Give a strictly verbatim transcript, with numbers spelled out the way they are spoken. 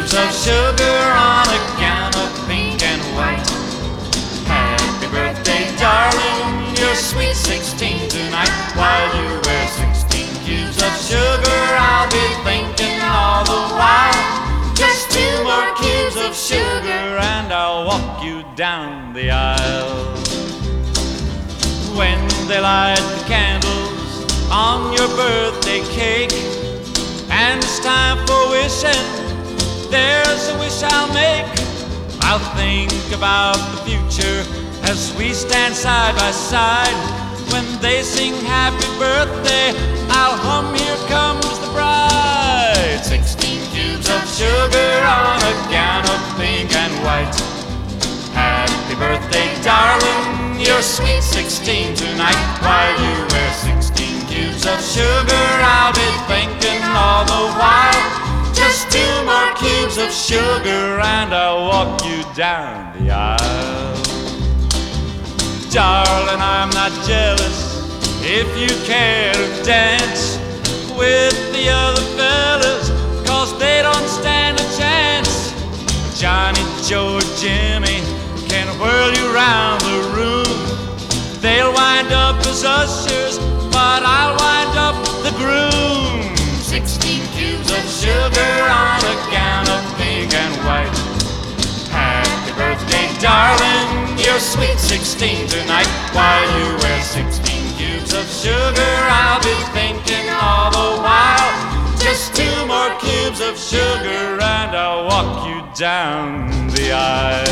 cubes of sugar on a gown of pink and white. Happy birthday, darling, you're sweet sixteen tonight. While you wear sixteen cubes of sugar, I'll be thinking all the while, just two more cubes of sugar and I'll walk you down the aisle. When they light the candles on your birthday cake and it's time for wishing, there's a wish I'll make. I'll think about the future as we stand side by side. When they sing happy birthday, I'll hum Here Comes the Bride. Sixteen cubes of sugar on a gown of pink and white. Happy birthday, darling, you're sweet sixteen tonight. While you wear sixteen cubes of sugar, I'll be thinking all the while, just two more cubes of sugar and I'll walk you down the aisle. Darling, I'm not jealous if you care to dance with the other fellas, 'cause they don't stand a chance. Johnny, Joe, or Jimmy can whirl you round the room. They'll wind up as ushers, but I'll wind up the groom. Sixteen cubes of sugar on a gown of pink and white. Happy birthday, darling, you're sweet sixteen tonight. While you wear sixteen cubes of sugar, I'll be thinking all the while, just two more cubes of sugar and I'll walk you down the aisle.